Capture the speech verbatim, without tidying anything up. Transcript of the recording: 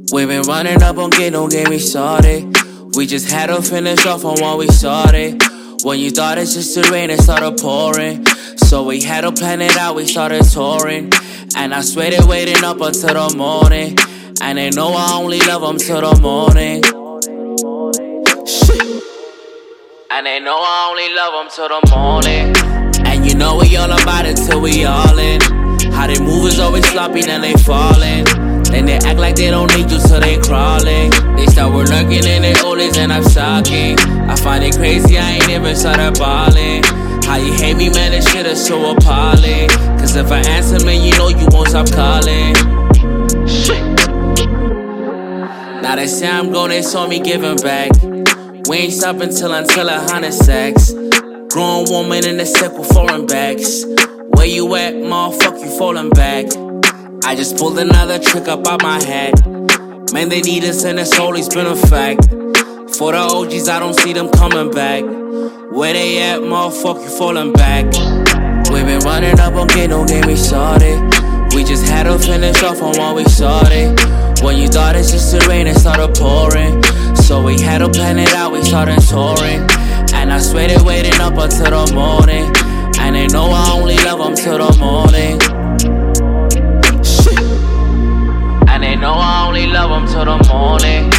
We been running up on get, don't get me started. We just had to finish off on what we started. When you thought it's just the rain, it started pouring. So we had to plan it out, we started touring. And I swear they waiting up until the morning. And they know I only love them till the morning. Shit. And they know I only love them till the morning. And you know we all about it till we all in. How they move is always sloppy, then they falling. Then they act like they don't need you, so they crawling. They start were lurking in their oldies and I'm shocking. I find it crazy, I ain't even started balling. How you hate me, man, this shit is so appalling. Cause if I answer, man, you know you won't stop calling. Shit. Now they say I'm gone, they saw me giving back. We ain't stopping till until a hundred sacks. Grown woman in the set with foreign bags. Where you at, motherfucker, you falling back. I just pulled another trick up out my hat. Man, they need us and it's always been a fact. For the O Gs, I don't see them coming back. Where they at, motherfucker, you falling back. We been running up on get, don't get me started. We just had to finish off on what we started. When you thought it's just the rain, it started pouring. So we had to plan it out, we started touring. And I swear they waiting up until the morning. And they know I only love them till the morning. Shit. And they know I only love them till the morning.